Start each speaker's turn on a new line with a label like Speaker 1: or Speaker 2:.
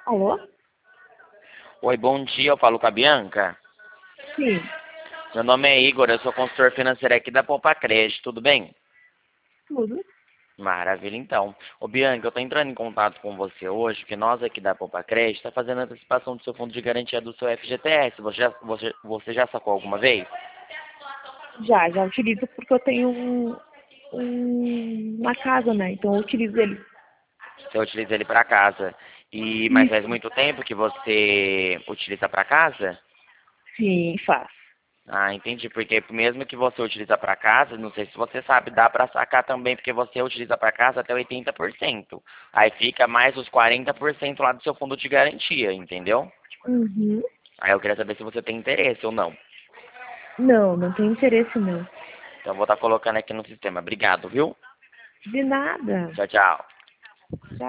Speaker 1: Alô?
Speaker 2: Oi, bom dia, eu falo com a Bianca.
Speaker 1: Sim,
Speaker 2: Meu nome é Igor, eu sou consultor financeiro aqui da Poupa Crédito, tudo bem?
Speaker 1: tudo.
Speaker 2: Maravilha, então. Ô Bianca, eu tô entrando em contato com você hoje, porque nós aqui da Poupa Crédito está fazendo a antecipação do seu fundo de garantia do seu FGTS. Você já sacou alguma vez?
Speaker 1: Já utilizo porque eu tenho uma casa, né? Então eu utilizo ele.
Speaker 2: Você utiliza ele para casa. Mas faz
Speaker 1: Isso.
Speaker 2: muito tempo que você utiliza para casa?
Speaker 1: Sim, faz.
Speaker 2: Ah, entendi. Porque mesmo que você utiliza para casa, não sei se você sabe, dá para sacar também, porque você utiliza para casa até 80%. Aí fica mais os 40% lá do seu fundo de garantia, entendeu?
Speaker 1: Uhum.
Speaker 2: Aí eu queria saber se você tem interesse ou não.
Speaker 1: Não, não tenho interesse não.
Speaker 2: Então eu vou estar colocando aqui no sistema. Obrigado, viu?
Speaker 1: De nada.
Speaker 2: Tchau, tchau.
Speaker 1: Tchau.